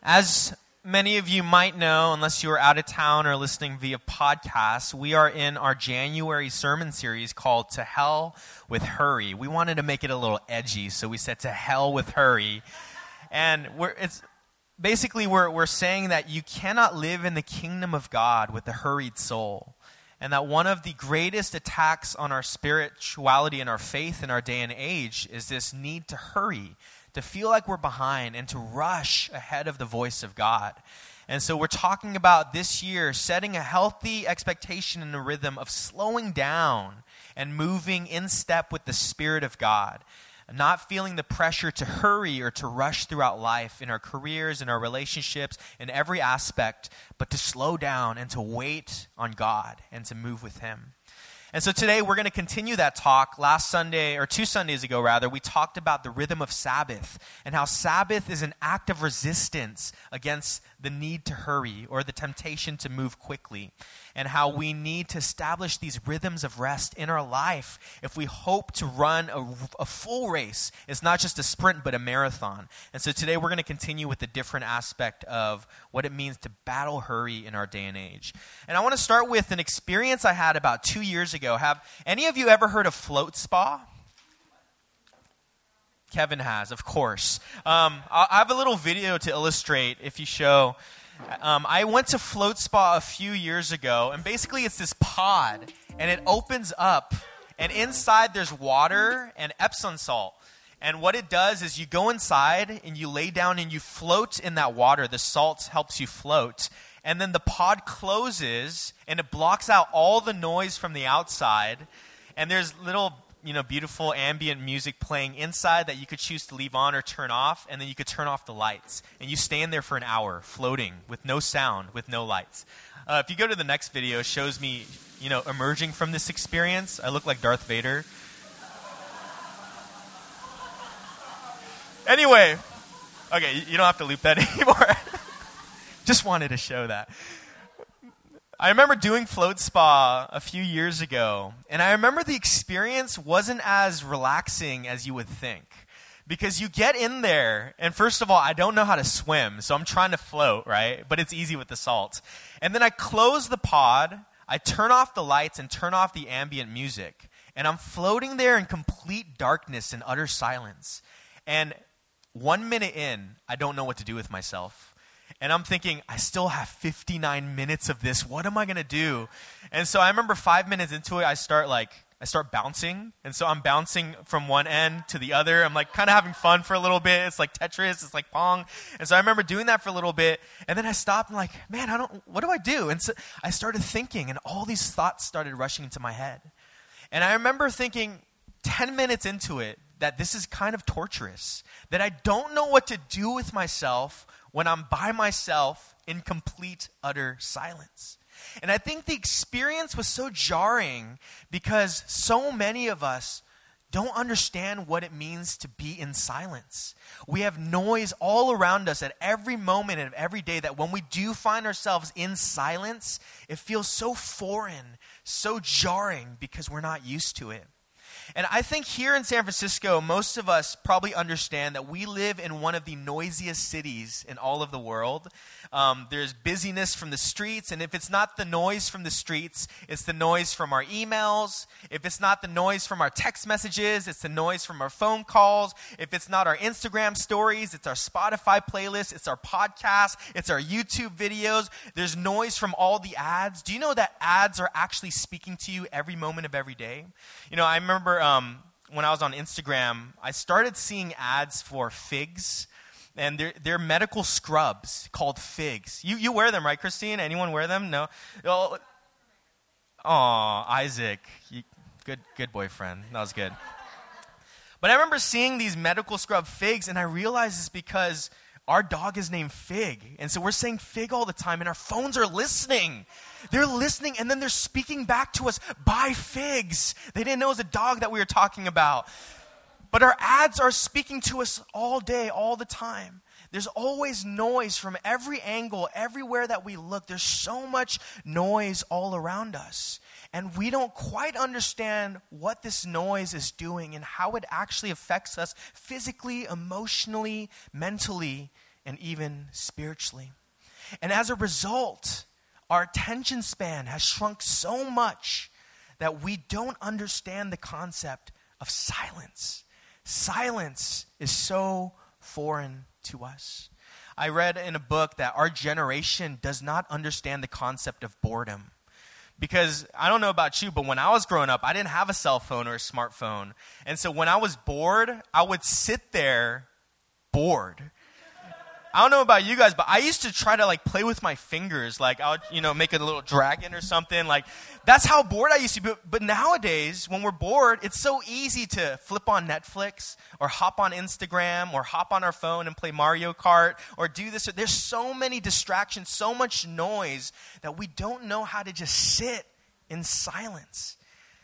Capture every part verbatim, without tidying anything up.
As many of you might know, unless you are out of town or listening via podcast, we are in our January sermon series called To Hell with Hurry. We wanted to make it a little edgy, so we said To Hell with Hurry. And we're, it's basically we're, we're saying that you cannot live in the kingdom of God with a hurried soul. And that one of the greatest attacks on our spirituality and our faith in our day and age is this need to hurry, to feel like we're behind and to rush ahead of the voice of God. And so we're talking about this year setting a healthy expectation and a rhythm of slowing down and moving in step with the Spirit of God. Not feeling the pressure to hurry or to rush throughout life in our careers, in our relationships, in every aspect, but to slow down and to wait on God and to move with Him. And so today we're going to continue that talk. Last Sunday, or two Sundays ago rather, we talked about the rhythm of Sabbath and how Sabbath is an act of resistance against the need to hurry or the temptation to move quickly, and how we need to establish these rhythms of rest in our life if we hope to run a, a full race. It's not just a sprint, but a marathon. And so today we're going to continue with the different aspect of what it means to battle hurry in our day and age. And I want to start with an experience I had about two years ago. Have any of you ever heard of Float Spa? Kevin has, of course. Um, I have a little video to illustrate if you show. Um, I went to Float Spa a few years ago, and basically it's this pod, and it opens up, and inside there's water and Epsom salt. And what it does is you go inside, and you lay down, and you float in that water. The salt helps you float. And then the pod closes, and it blocks out all the noise from the outside. And there's little, you know, beautiful ambient music playing inside that you could choose to leave on or turn off. And then you could turn off the lights. And you stand there for an hour, floating, with no sound, with no lights. Uh, if you go to the next video, it shows me, you know, emerging from this experience. I look like Darth Vader. Anyway, okay, you don't have to loop that anymore. Just wanted to show that. I remember doing Float Spa a few years ago, and I remember the experience wasn't as relaxing as you would think. Because you get in there, and first of all, I don't know how to swim, so I'm trying to float, right? But it's easy with the salt. And then I close the pod, I turn off the lights and turn off the ambient music, and I'm floating there in complete darkness and utter silence. And one minute in, I don't know what to do with myself. And I'm thinking, I still have fifty-nine minutes of this. What am I going to do? And so I remember five minutes into it, I start like, I start bouncing. And so I'm bouncing from one end to the other. I'm like kind of having fun for a little bit. It's like Tetris. It's like Pong. And so I remember doing that for a little bit. And then I stopped and like, man, I don't, what do I do? And so I started thinking, and all these thoughts started rushing into my head. And I remember thinking ten minutes into it that this is kind of torturous, that I don't know what to do with myself when I'm by myself in complete, utter silence. And I think the experience was so jarring because so many of us don't understand what it means to be in silence. We have noise all around us at every moment of every day that when we do find ourselves in silence, it feels so foreign, so jarring because we're not used to it. And I think here in San Francisco, most of us probably understand that we live in one of the noisiest cities in all of the world. Um, there's busyness from the streets, and if it's not the noise from the streets, it's the noise from our emails. If it's not the noise from our text messages, it's the noise from our phone calls. If it's not our Instagram stories, it's our Spotify playlist, it's our podcast, it's our YouTube videos. There's noise from all the ads. Do you know that ads are actually speaking to you every moment of every day? You know, I remember um, when I was on Instagram, I started seeing ads for Figs. And they're, they're medical scrubs called Figs. You you wear them, right, Christine? Anyone wear them? No? Oh, Isaac. You, good, good boyfriend. That was good. But I remember seeing these medical scrub Figs, and I realized it's because our dog is named Fig. And so we're saying Fig all the time, and our phones are listening. They're listening, and then they're speaking back to us, buy figs. They didn't know it was a dog that we were talking about. But our ads are speaking to us all day, all the time. There's always noise from every angle, everywhere that we look. There's so much noise all around us. And we don't quite understand what this noise is doing and how it actually affects us physically, emotionally, mentally and even spiritually. And as a result, our attention span has shrunk so much that we don't understand the concept of silence. Silence is so foreign to us. I read in a book that our generation does not understand the concept of boredom. Because I don't know about you, but when I was growing up, I didn't have a cell phone or a smartphone. And so when I was bored, I would sit there bored. I don't know about you guys, but I used to try to like play with my fingers. Like I would, you know, make a little dragon or something. Like that's how bored I used to be. But, but nowadays, when we're bored, it's so easy to flip on Netflix or hop on Instagram or hop on our phone and play Mario Kart or do this. There's so many distractions, so much noise that we don't know how to just sit in silence.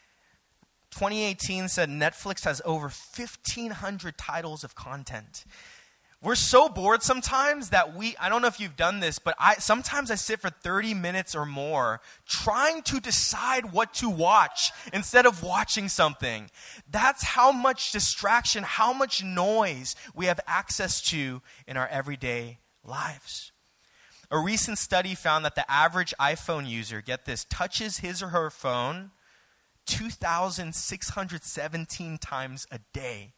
twenty eighteen said Netflix has over fifteen hundred titles of content. We're so bored sometimes that we, I don't know if you've done this, but I sometimes I sit for thirty minutes or more trying to decide what to watch instead of watching something. That's how much distraction, how much noise we have access to in our everyday lives. A recent study found that the average iPhone user, get this, touches his or her phone two thousand six hundred seventeen times a day.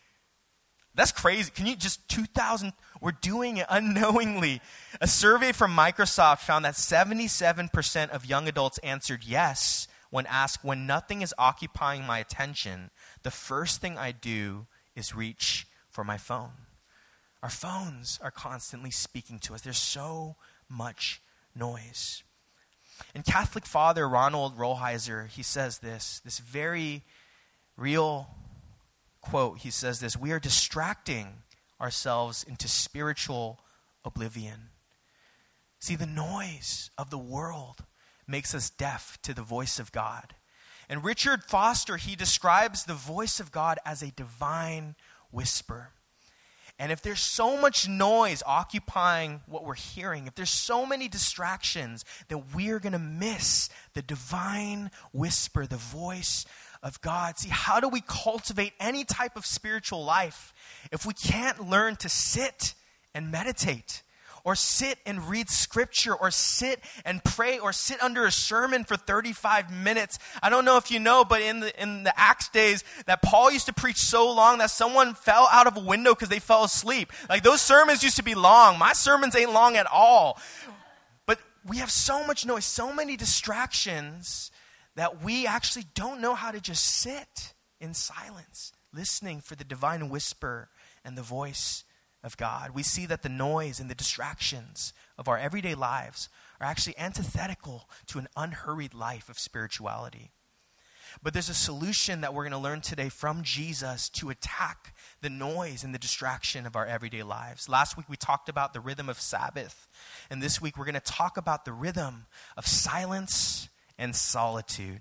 That's crazy. Can you just two thousand? We're doing it unknowingly. A survey from Microsoft found that seventy-seven percent of young adults answered yes when asked, when nothing is occupying my attention, the first thing I do is reach for my phone. Our phones are constantly speaking to us. There's so much noise. And Catholic father Ronald Rolheiser, he says this, this very real quote, he says this: we are distracting ourselves into spiritual oblivion. See, the noise of the world makes us deaf to the voice of God. And Richard Foster, he describes the voice of God as a divine whisper. And if there's so much noise occupying what we're hearing, if there's so many distractions, then we're going to miss the divine whisper, the voice of God. See, how do we cultivate any type of spiritual life if we can't learn to sit and meditate, or sit and read scripture, or sit and pray, or sit under a sermon for thirty-five minutes? I don't know if you know, but in the in the Acts days, that Paul used to preach so long that someone fell out of a window because they fell asleep. Like, those sermons used to be long. My sermons ain't long at all. But we have so much noise, so many distractions, that we actually don't know how to just sit in silence, listening for the divine whisper and the voice of God. We see that the noise and the distractions of our everyday lives are actually antithetical to an unhurried life of spirituality. But there's a solution that we're going to learn today from Jesus to attack the noise and the distraction of our everyday lives. Last week we talked about the rhythm of Sabbath, and this week we're going to talk about the rhythm of silence and solitude.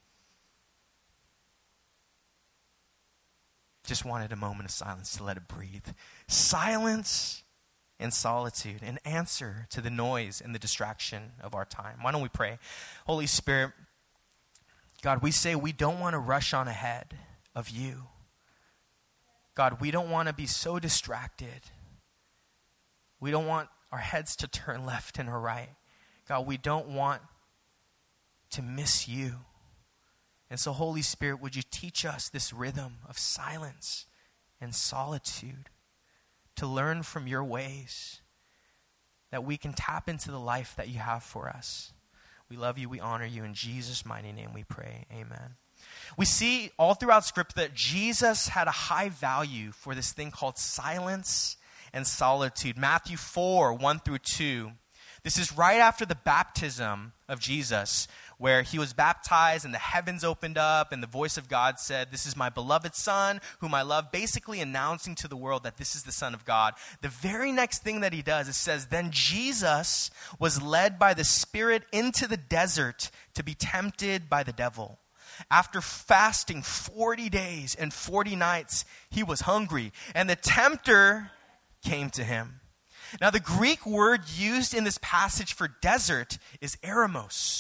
Just wanted a moment of silence to let it breathe. Silence and solitude, an answer to the noise and the distraction of our time. Why don't we pray? Holy Spirit, God, we say we don't want to rush on ahead of you. God, we don't want to be so distracted. We don't want our heads to turn left and right. God, we don't want to miss you. And so, Holy Spirit, would you teach us this rhythm of silence and solitude, to learn from your ways, that we can tap into the life that you have for us. We love you, we honor you. In Jesus' mighty name we pray, amen. We see all throughout Scripture that Jesus had a high value for this thing called silence and solitude. Matthew four, one through two. This is right after the baptism of Jesus, where he was baptized and the heavens opened up and the voice of God said, "This is my beloved Son whom I love," basically announcing to the world that this is the Son of God. The very next thing that he does, it says, "Then Jesus was led by the Spirit into the desert to be tempted by the devil. After fasting forty days and forty nights, he was hungry, and the tempter came to him." Now, the Greek word used in this passage for desert is eremos.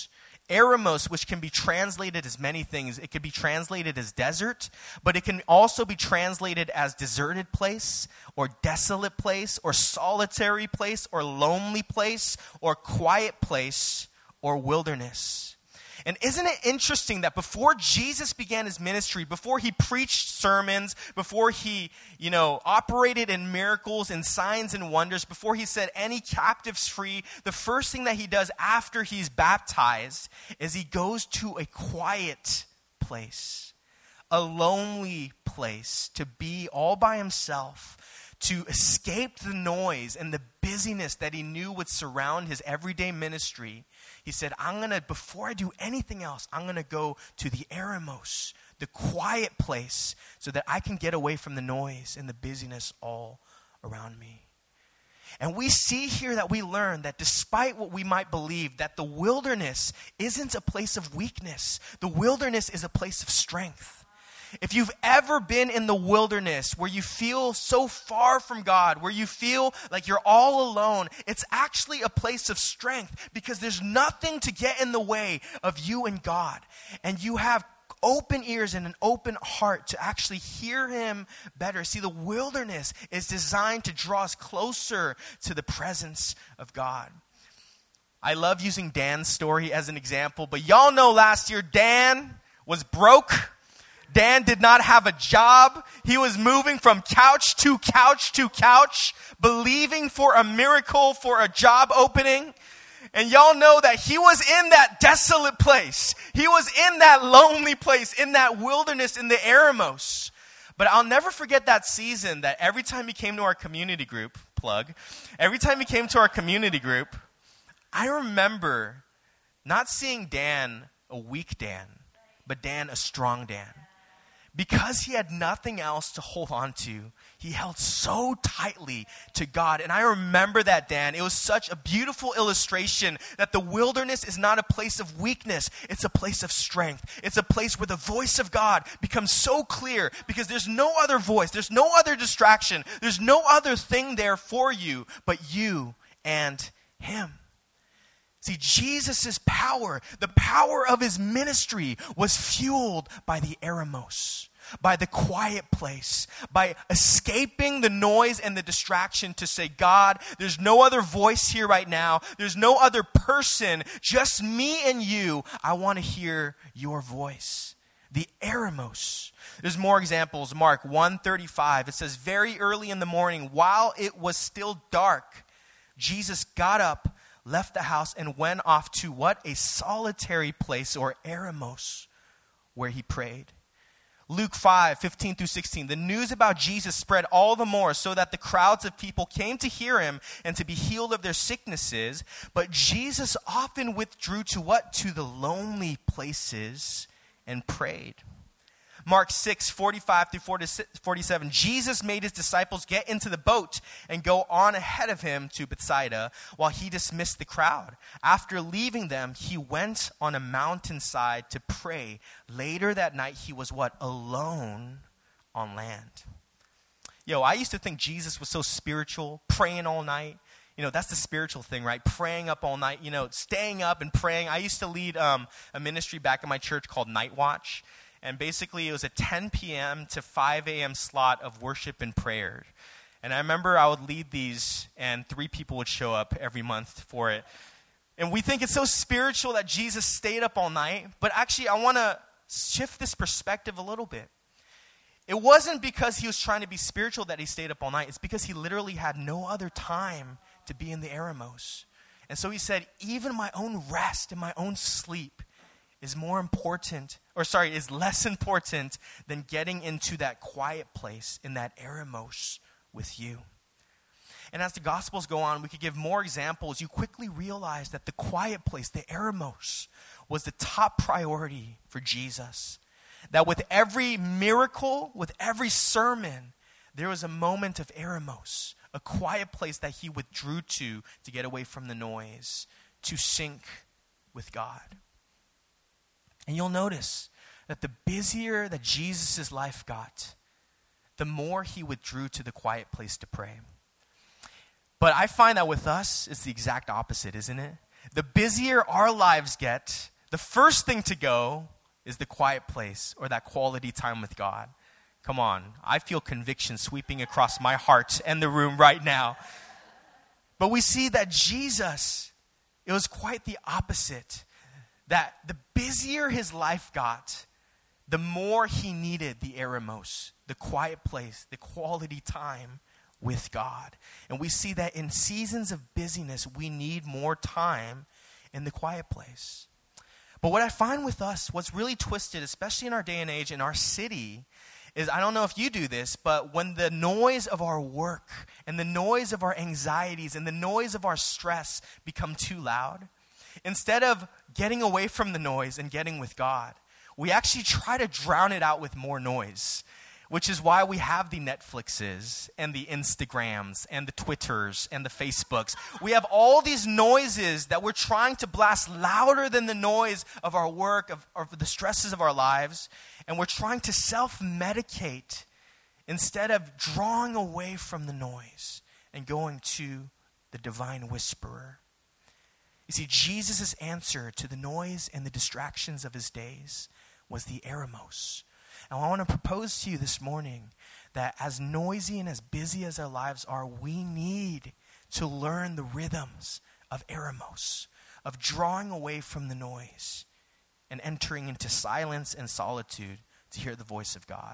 Eremos, which can be translated as many things. It could be translated as desert, but it can also be translated as deserted place, or desolate place, or solitary place, or lonely place, or quiet place, or wilderness. And isn't it interesting that before Jesus began his ministry, before he preached sermons, before he, you know, operated in miracles and signs and wonders, before he set any captives free, the first thing that he does after he's baptized is he goes to a quiet place, a lonely place, to be all by himself, to escape the noise and the busyness that he knew would surround his everyday ministry. He said, I'm going to, before I do anything else, I'm going to go to the eremos, the quiet place, so that I can get away from the noise and the busyness all around me. And we see here that we learn that despite what we might believe, that the wilderness isn't a place of weakness. The wilderness is a place of strength. If you've ever been in the wilderness where you feel so far from God, where you feel like you're all alone, it's actually a place of strength because there's nothing to get in the way of you and God. And you have open ears and an open heart to actually hear him better. See, the wilderness is designed to draw us closer to the presence of God. I love using Dan's story as an example, but y'all know last year Dan was broke. Dan did not have a job. He was moving from couch to couch to couch, believing for a miracle, for a job opening. And y'all know that he was in that desolate place. He was in that lonely place, in that wilderness, in the eremos. But I'll never forget that season that every time he came to our community group, plug, every time he came to our community group, I remember not seeing Dan a weak Dan, but Dan a strong Dan. Because he had nothing else to hold on to, he held so tightly to God. And I remember that, Dan. It was such a beautiful illustration that the wilderness is not a place of weakness. It's a place of strength. It's a place where the voice of God becomes so clear because there's no other voice. There's no other distraction. There's no other thing there for you but you and him. See, Jesus' power, the power of his ministry was fueled by the eremos, by the quiet place, by escaping the noise and the distraction to say, God, there's no other voice here right now. There's no other person, just me and you. I want to hear your voice. The eremos. There's more examples. Mark one thirty-five, it says, very early in the morning, while it was still dark, Jesus got up, left the house, and went off to what? A solitary place, or eremos, where he prayed. Luke five, fifteen through sixteen. The news about Jesus spread all the more so that the crowds of people came to hear him and to be healed of their sicknesses. But Jesus often withdrew to what? To the lonely places and prayed. Mark six, forty-five through forty-seven. Jesus made his disciples get into the boat and go on ahead of him to Bethsaida while he dismissed the crowd. After leaving them, he went on a mountainside to pray. Later that night, he was what? Alone on land. Yo, I used to think Jesus was so spiritual, praying all night. You know, that's the spiritual thing, right? Praying up all night, you know, staying up and praying. I used to lead um, a ministry back in my church called Night Watch. And basically, it was a ten p.m. to five a.m. slot of worship and prayer. And I remember I would lead these, and three people would show up every month for it. And we think it's so spiritual that Jesus stayed up all night. But actually, I want to shift this perspective a little bit. It wasn't because he was trying to be spiritual that he stayed up all night. It's because he literally had no other time to be in the eremos. And so he said, even my own rest and my own sleep is more important, or sorry, is less important than getting into that quiet place in that eremos with you. And as the Gospels go on, we could give more examples. You quickly realize that the quiet place, the eremos, was the top priority for Jesus. That with every miracle, with every sermon, there was a moment of eremos, a quiet place that he withdrew to to get away from the noise, to sync with God. And you'll notice that the busier that Jesus' life got, the more he withdrew to the quiet place to pray. But I find that with us, it's the exact opposite, isn't it? The busier our lives get, the first thing to go is the quiet place or that quality time with God. Come on, I feel conviction sweeping across my heart and the room right now. But we see that Jesus, it was quite the opposite. That the busier his life got, the more he needed the eremos, the quiet place, the quality time with God. And we see that in seasons of busyness, we need more time in the quiet place. But what I find with us, what's really twisted, especially in our day and age, in our city, is I don't know if you do this, but when the noise of our work and the noise of our anxieties and the noise of our stress become too loud, instead of getting away from the noise and getting with God, we actually try to drown it out with more noise, which is why we have the Netflixes and the Instagrams and the Twitters and the Facebooks. We have all these noises that we're trying to blast louder than the noise of our work, of, of the stresses of our lives, and we're trying to self-medicate instead of drawing away from the noise and going to the divine whisperer. You see, Jesus' answer to the noise and the distractions of his days was the eremos. And I want to propose to you this morning that as noisy and as busy as our lives are, we need to learn the rhythms of eremos, of drawing away from the noise and entering into silence and solitude to hear the voice of God.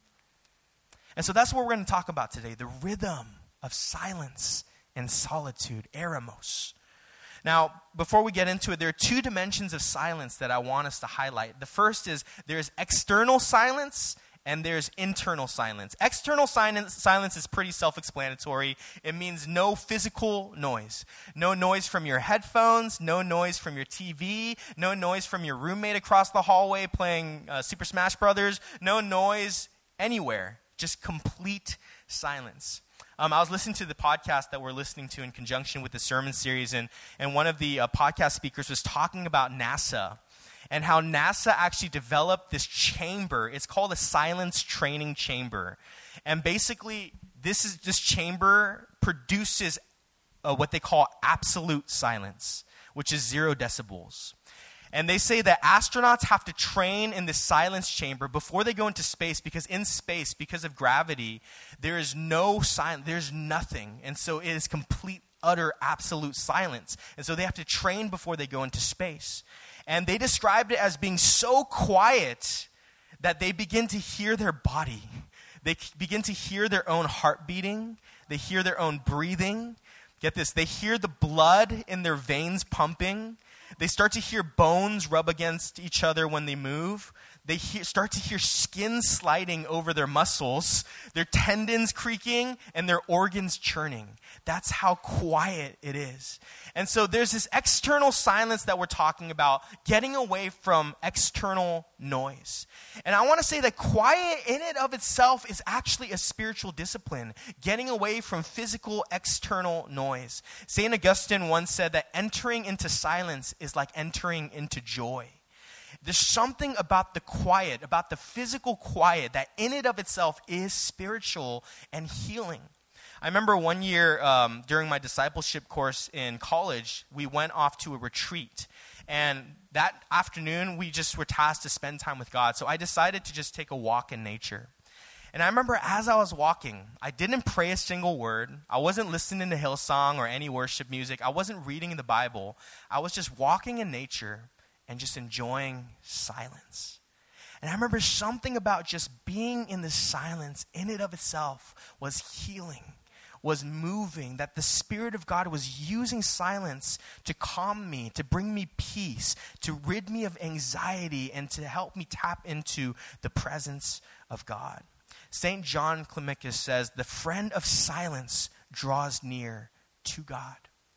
And so that's what we're going to talk about today, the rhythm of silence and solitude, eremos. Now, before we get into it, there are two dimensions of silence that I want us to highlight. The first is there's external silence and there's internal silence. External silence, silence is pretty self-explanatory. It means no physical noise. No noise from your headphones, no noise from your T V, no noise from your roommate across the hallway playing uh, Super Smash Brothers, no noise anywhere, just complete silence. Um, I was listening to the podcast that we're listening to in conjunction with the sermon series, and, and one of the uh, podcast speakers was talking about NASA and how NASA actually developed this chamber. It's called a silence training chamber. And basically, this is this chamber produces uh, what they call absolute silence, which is zero decibels. And they say that astronauts have to train in this silence chamber before they go into space, because in space, because of gravity, there is no silence, there's nothing. And so it is complete, utter, absolute silence. And so they have to train before they go into space. And they described it as being so quiet that they begin to hear their body. They begin to hear their own heart beating. They hear their own breathing. Get this, they hear the blood in their veins pumping. They start to hear bones rub against each other when they move. They hear, start to hear skin sliding over their muscles, their tendons creaking, and their organs churning. That's how quiet it is. And so there's this external silence that we're talking about, getting away from external noise. And I want to say that quiet in and of itself is actually a spiritual discipline, getting away from physical external noise. Saint Augustine once said that entering into silence is like entering into joy. There's something about the quiet, about the physical quiet, that in and of itself is spiritual and healing. I remember one year um, during my discipleship course in college, we went off to a retreat. And that afternoon, we just were tasked to spend time with God. So I decided to just take a walk in nature. And I remember as I was walking, I didn't pray a single word. I wasn't listening to Hillsong or any worship music. I wasn't reading the Bible. I was just walking in nature and just enjoying silence. And I remember something about just being in the silence in and of itself was healing, was moving, that the Spirit of God was using silence to calm me, to bring me peace, to rid me of anxiety, and to help me tap into the presence of God. Saint John Climacus says, "The friend of silence draws near to God."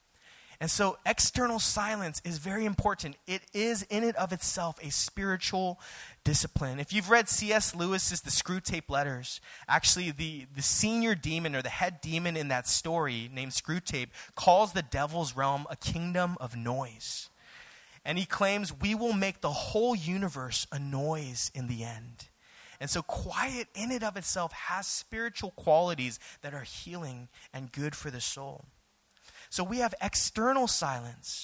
And so external silence is very important. It is in and of itself a spiritual discipline. If you've read C S Lewis's The Screwtape Letters, actually the, the senior demon or the head demon in that story named Screwtape calls the devil's realm a kingdom of noise. And he claims we will make the whole universe a noise in the end. And so quiet in and of itself has spiritual qualities that are healing and good for the soul. So we have external silence,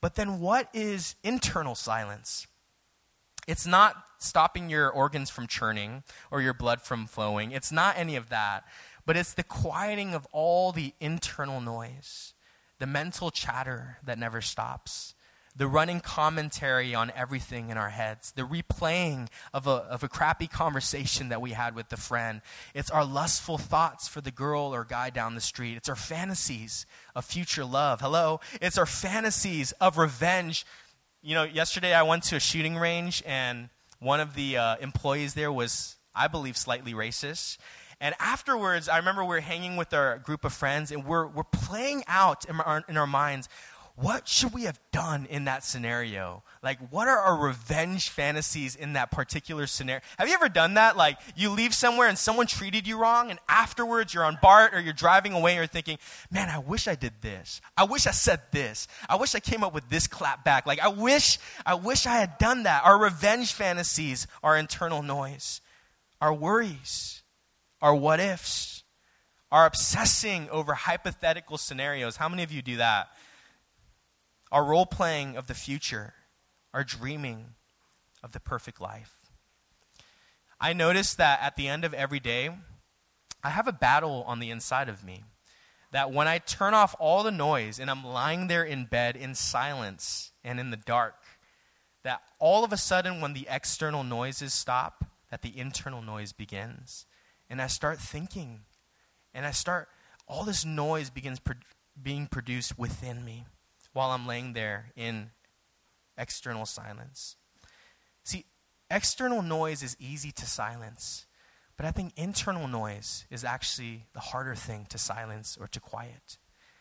But then what is internal silence? It's not stopping your organs from churning or your blood from flowing. It's not any of that. But it's the quieting of all the internal noise, the mental chatter that never stops, the running commentary on everything in our heads, the replaying of a, of a crappy conversation that we had with the friend. It's our lustful thoughts for the girl or guy down the street. It's our fantasies of future love. Hello? It's our fantasies of revenge. You know, yesterday I went to a shooting range, and one of the uh, employees there was, I believe, slightly racist. And afterwards, I remember we were hanging with our group of friends, and we're we're playing out in our, in our minds, what should we have done in that scenario? Like, what are our revenge fantasies in that particular scenario? Have you ever done that? Like, you leave somewhere and someone treated you wrong, and afterwards you're on BART or you're driving away and you're thinking, man, I wish I did this. I wish I said this. I wish I came up with this clap back. Like, I wish, I wish I had done that. Our revenge fantasies are internal noise. Our worries, our what ifs, our obsessing over hypothetical scenarios. How many of you do that? Our role-playing of the future, our dreaming of the perfect life. I notice that at the end of every day, I have a battle on the inside of me. That when I turn off all the noise and I'm lying there in bed in silence and in the dark, that all of a sudden when the external noises stop, that the internal noise begins. And I start thinking, and I start, all this noise begins pro- being produced within me while I'm laying there in external silence. See, external noise is easy to silence, but I think internal noise is actually the harder thing to silence or to quiet.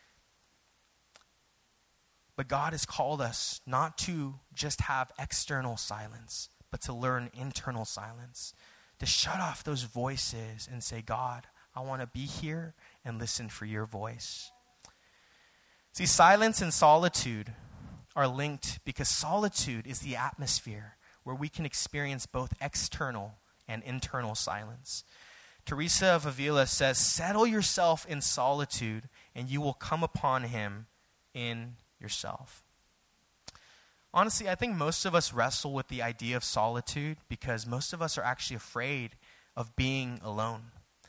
But God has called us not to just have external silence, but to learn internal silence, to shut off those voices and say, God, I want to be here and listen for your voice. See, silence and solitude are linked because solitude is the atmosphere where we can experience both external and internal silence. Teresa of Avila says, settle yourself in solitude and you will come upon him in yourself. Honestly, I think most of us wrestle with the idea of solitude because most of us are actually afraid of being alone.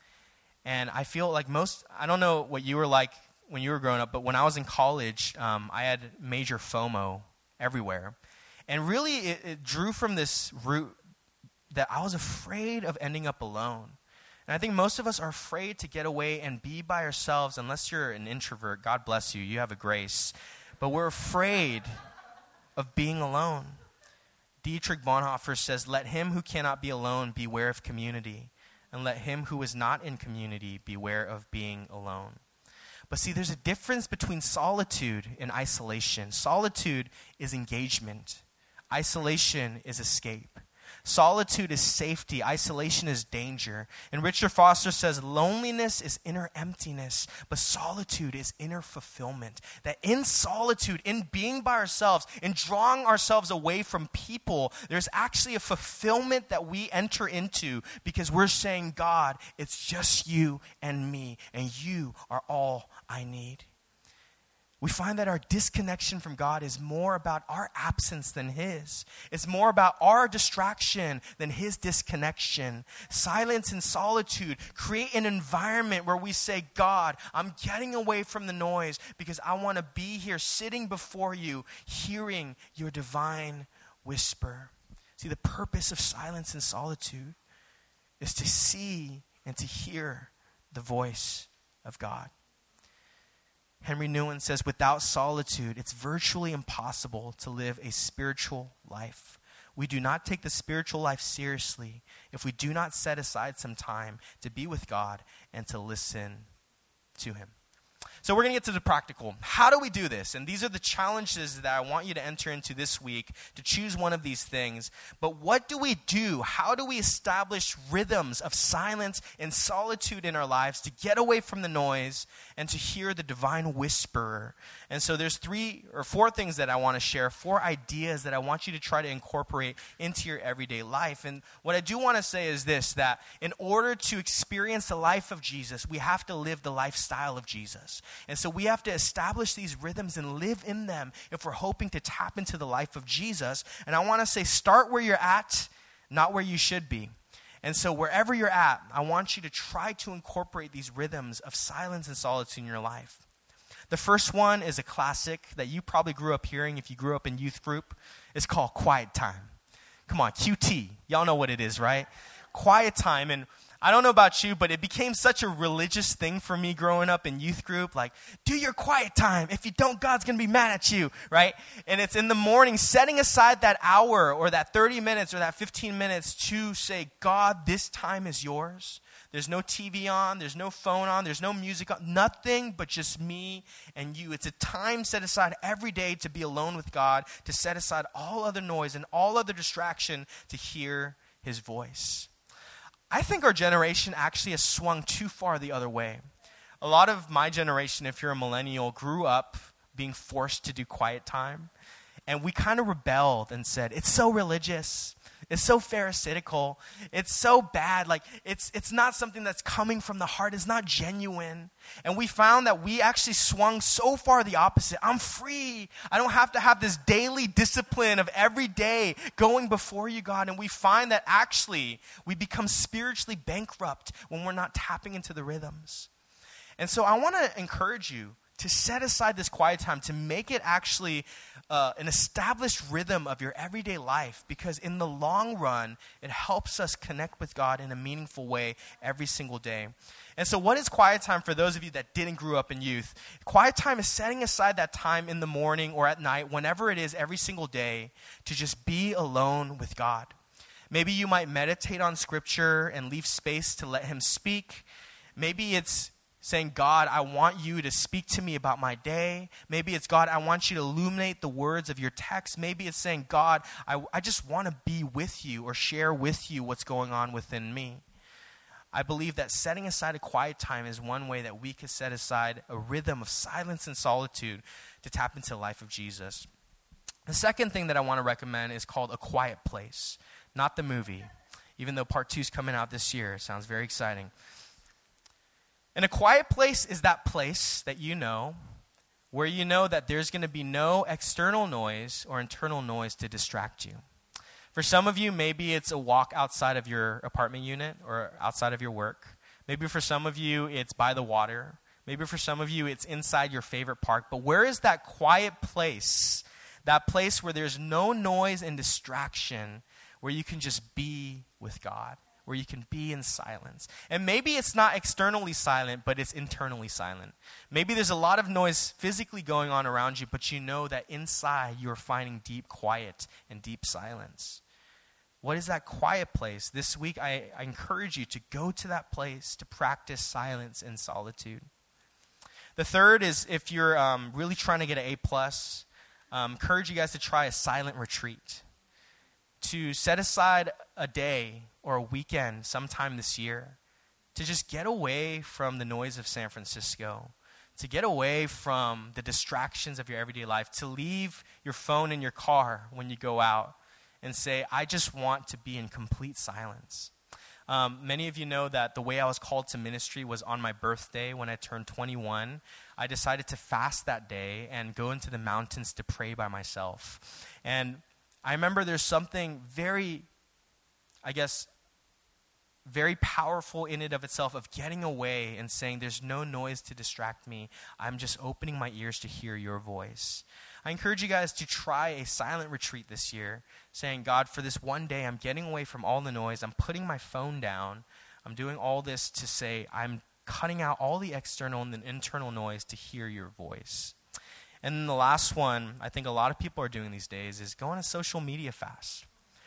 And I feel like most, I don't know what you were like when you were growing up, but when I was in college, um, I had major FOMO everywhere. And really, it, it drew from this root that I was afraid of ending up alone. And I think most of us are afraid to get away and be by ourselves, unless you're an introvert. God bless you. You have a grace. But we're afraid of being alone. Dietrich Bonhoeffer says, let him who cannot be alone beware of community, and let him who is not in community beware of being alone. But see, there's a difference between solitude and isolation. Solitude is engagement. Isolation is escape. Solitude is safety. Isolation is danger. And Richard Foster says loneliness is inner emptiness, but solitude is inner fulfillment. That in solitude, in being by ourselves, in drawing ourselves away from people, there's actually a fulfillment that we enter into because we're saying, God, it's just you and me, and you are all I need. We find that our disconnection from God is more about our absence than his. It's more about our distraction than his disconnection. Silence and solitude create an environment where we say, God, I'm getting away from the noise because I want to be here sitting before you, hearing your divine whisper. See, the purpose of silence and solitude is to see and to hear the voice of God. Henry Nouwen says, without solitude, it's virtually impossible to live a spiritual life. We do not take the spiritual life seriously if we do not set aside some time to be with God and to listen to him. So we're going to get to the practical. How do we do this? And these are the challenges that I want you to enter into this week to choose one of these things. But what do we do? How do we establish rhythms of silence and solitude in our lives to get away from the noise and to hear the divine whisperer? And so there's three or four things that I want to share, four ideas that I want you to try to incorporate into your everyday life. And what I do want to say is this, that in order to experience the life of Jesus, we have to live the lifestyle of Jesus. And so we have to establish these rhythms and live in them if we're hoping to tap into the life of Jesus. And I want to say, start where you're at, not where you should be. And so wherever you're at, I want you to try to incorporate these rhythms of silence and solitude in your life. The first one is a classic that you probably grew up hearing if you grew up in youth group. It's called quiet time. Come on, Q T. Y'all know what it is, right? Quiet time. And I don't know about you, but it became such a religious thing for me growing up in youth group. Like, do your quiet time. If you don't, God's going to be mad at you, right? And it's in the morning, setting aside that hour or that thirty minutes or that fifteen minutes to say, God, this time is yours. There's no T V on. There's no phone on. There's no music on. Nothing but just me and you. It's a time set aside every day to be alone with God, to set aside all other noise and all other distraction to hear his voice. I think our generation actually has swung too far the other way. A lot of my generation, if you're a millennial, grew up being forced to do quiet time. And we kind of rebelled and said, it's so religious. It's so pharisaical. It's so bad. Like, it's it's not something that's coming from the heart. It's not genuine. And we found that we actually swung so far the opposite. I'm free. I don't have to have this daily discipline of every day going before you, God. And we find that actually we become spiritually bankrupt when we're not tapping into the rhythms. And so I want to encourage you to set aside this quiet time, to make it actually uh, an established rhythm of your everyday life, because in the long run, it helps us connect with God in a meaningful way every single day. And so what is quiet time for those of you that didn't grow up in youth? Quiet time is setting aside that time in the morning or at night, whenever it is, every single day, to just be alone with God. Maybe you might meditate on Scripture and leave space to let him speak. Maybe it's saying, God, I want you to speak to me about my day. Maybe it's, God, I want you to illuminate the words of your text. Maybe it's saying, God, I, I just want to be with you or share with you what's going on within me. I believe that setting aside a quiet time is one way that we can set aside a rhythm of silence and solitude to tap into the life of Jesus. The second thing that I want to recommend is called A Quiet Place, not the movie, even though part two is coming out this year. It sounds very exciting. And a quiet place is that place that you know, where you know that there's going to be no external noise or internal noise to distract you. For some of you, maybe it's a walk outside of your apartment unit or outside of your work. Maybe for some of you, it's by the water. Maybe for some of you, it's inside your favorite park. But where is that quiet place, that place where there's no noise and distraction, where you can just be with God, where you can be in silence? And maybe it's not externally silent, but it's internally silent. Maybe there's a lot of noise physically going on around you, but you know that inside you're finding deep quiet and deep silence. What is that quiet place? This week, I, I encourage you to go to that place to practice silence and solitude. The third is, if you're um, really trying to get an A plus, um, encourage you guys to try a silent retreat. To set aside a day or a weekend sometime this year to just get away from the noise of San Francisco, to get away from the distractions of your everyday life, to leave your phone in your car when you go out and say, I just want to be in complete silence. Um, many of you know that the way I was called to ministry was on my birthday when I turned twenty-one. I decided to fast that day and go into the mountains to pray by myself. And I remember there's something very, I guess, very powerful in it of itself of getting away and saying there's no noise to distract me. I'm just opening my ears to hear your voice. I encourage you guys to try a silent retreat this year, saying, God, for this one day, I'm getting away from all the noise. I'm putting my phone down. I'm doing all this to say I'm cutting out all the external and the internal noise to hear your voice. And then the last one, I think a lot of people are doing these days, is go on a social media fast.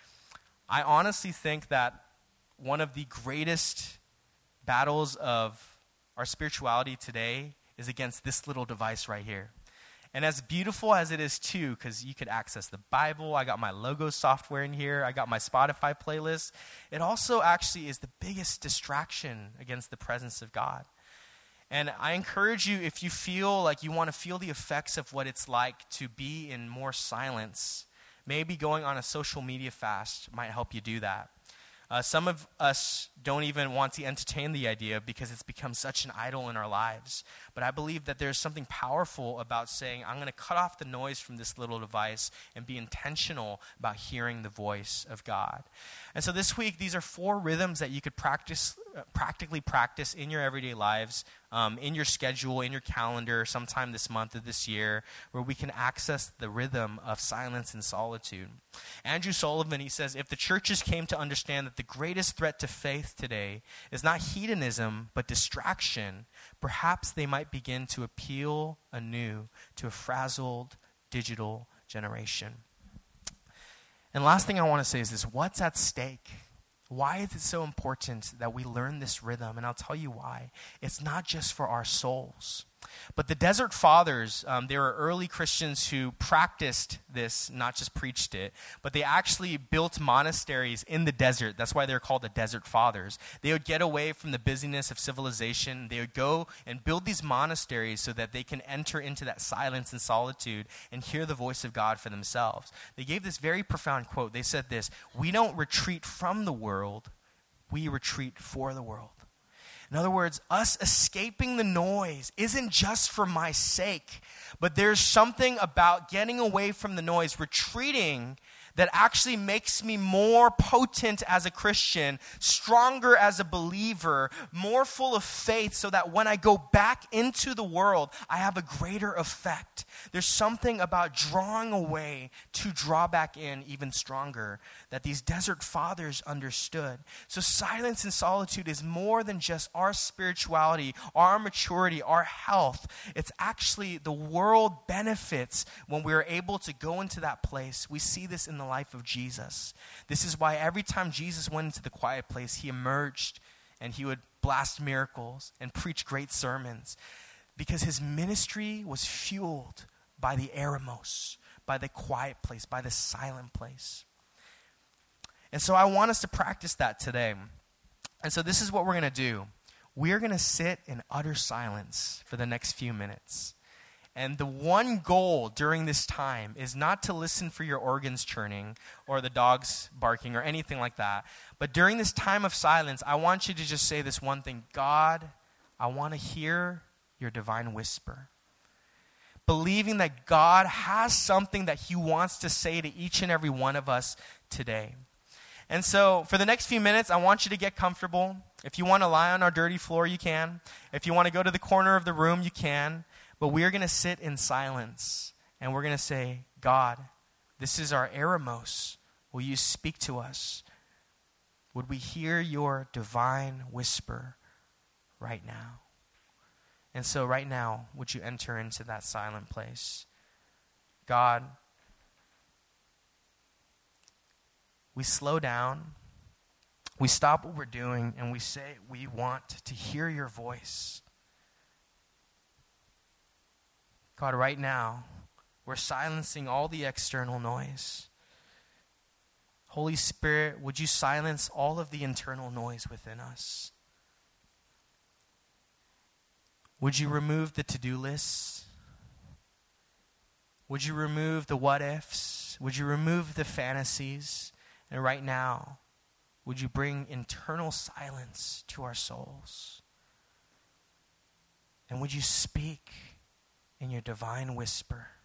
I honestly think that one of the greatest battles of our spirituality today is against this little device right here. And as beautiful as it is too, because you could access the Bible, I got my logo software in here, I got my Spotify playlist, it also actually is the biggest distraction against the presence of God. And I encourage you, if you feel like you want to feel the effects of what it's like to be in more silence, maybe going on a social media fast might help you do that. Uh, some of us don't even want to entertain the idea because it's become such an idol in our lives. But I believe that there's something powerful about saying, I'm going to cut off the noise from this little device and be intentional about hearing the voice of God. And so this week, these are four rhythms that you could practice, uh, practically practice in your everyday lives, um, in your schedule, in your calendar, sometime this month or this year, where we can access the rhythm of silence and solitude. Andrew Sullivan, he says, if the churches came to understand that the greatest threat to faith today is not hedonism, but distraction, perhaps they might begin to appeal anew to a frazzled digital generation. And last thing I want to say is this: what's at stake? Why is it so important that we learn this rhythm? And I'll tell you why. It's not just for our souls. But the Desert Fathers, um, they were early Christians who practiced this, not just preached it, but they actually built monasteries in the desert. That's why they're called the Desert Fathers. They would get away from the busyness of civilization. They would go and build these monasteries so that they can enter into that silence and solitude and hear the voice of God for themselves. They gave this very profound quote. They said this: "We don't retreat from the world, we retreat for the world." In other words, us escaping the noise isn't just for my sake, but there's something about getting away from the noise, retreating, that actually makes me more potent as a Christian, stronger as a believer, more full of faith, so that when I go back into the world, I have a greater effect. There's something about drawing away to draw back in even stronger that these Desert Fathers understood. So silence and solitude is more than just our spirituality, our maturity, our health. It's actually the world benefits when we're able to go into that place. We see this in the life of Jesus. This is why every time Jesus went into the quiet place, he emerged and he would blast miracles and preach great sermons, because his ministry was fueled by the eremos, by the quiet place, by the silent place. And so I want us to practice that today. And so this is what we're going to do. We're going to sit in utter silence for the next few minutes. And the one goal during this time is not to listen for your organs churning or the dogs barking or anything like that. But during this time of silence, I want you to just say this one thing: God, I want to hear your divine whisper. Believing that God has something that he wants to say to each and every one of us today. And so for the next few minutes, I want you to get comfortable. If you want to lie on our dirty floor, you can. If you want to go to the corner of the room, you can. But we are going to sit in silence, and we're going to say, God, this is our eremos. Will you speak to us? Would we hear your divine whisper right now? And so right now, would you enter into that silent place? God, we slow down, we stop what we're doing, and we say we want to hear your voice. God, right now, we're silencing all the external noise. Holy Spirit, would you silence all of the internal noise within us? Would you remove the to-do lists? Would you remove the what-ifs? Would you remove the fantasies? And right now, would you bring internal silence to our souls? And would you speak in your divine whisper?